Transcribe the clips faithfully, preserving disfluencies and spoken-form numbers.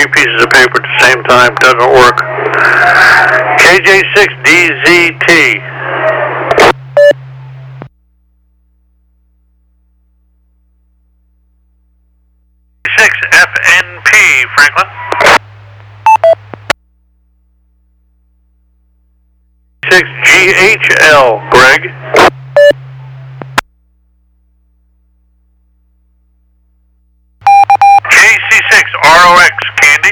three pieces of paper at the same time doesn't work. K J six D Z T. six F N P, Franklin. six G H L, Greg. K C six R O X, Candy.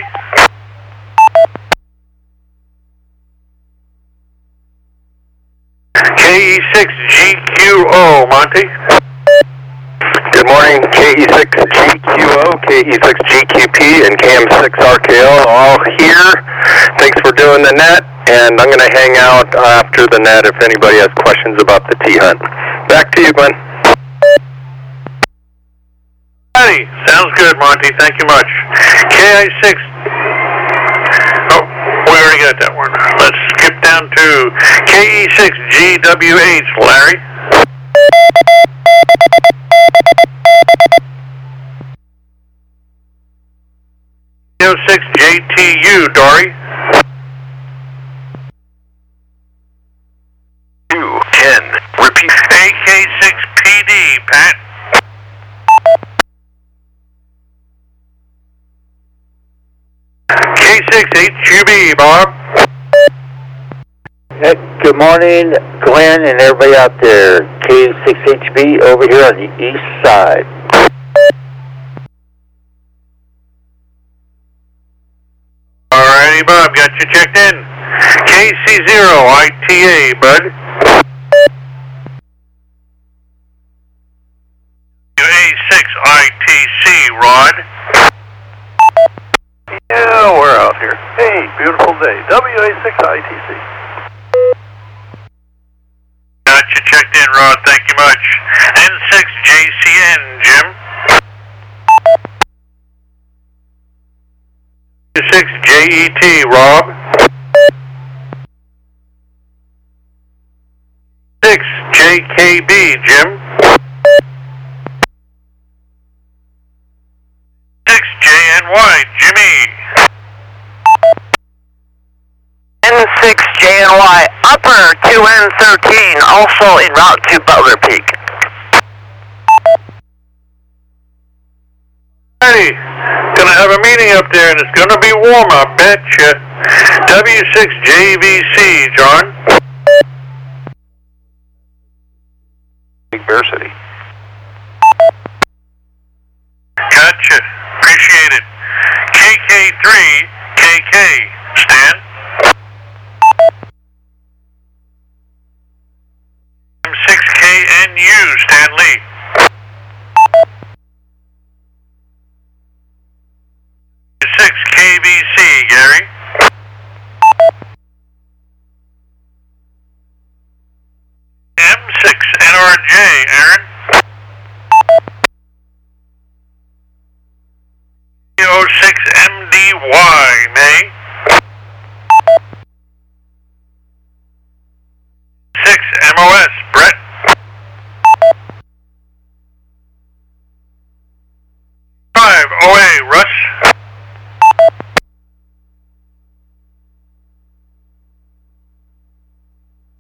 K E six G Q O, Monty. Good morning, K E six G Q O, K E six G Q P, and K M six R K L all here. Thanks for doing the net, and I'm going to hang out after the net if anybody has questions about the T-Hunt. Back to you, Glenn. Hey, sounds good, Monty. Thank you much. K I six. Oh, we already got that one. Let's skip down to K E six G W H, Larry. K O six J T U, Dory. two ten, repeat. A K six P D, Pat. K six H U B, Bob. Hey, good morning, Glenn and everybody out there. K six H B over here on the east side. Alrighty, Bob, got you checked in. K C zero I T A, bud. A six I T C, Rod. Yeah, we're out here. Hey, beautiful day. W A six I T C. Got you checked in, Rod. Thank you much. N six J C N, Jim. six J E T, Rob. six J K B, Jim. six J N Y, Jimmy. N six J N Y, upper two N thirteen, also en route to Butler Peak. Hey, gonna have a meeting up there and it's gonna be warm, I betcha. W six J V C, John. Big Bear City. Gotcha. Appreciate it. K K three K K, Stan. M six K N U, Stan Lee. six K B C, Gary. M six N R J, Aaron. K O six M D Y, May. six M O S, Brett.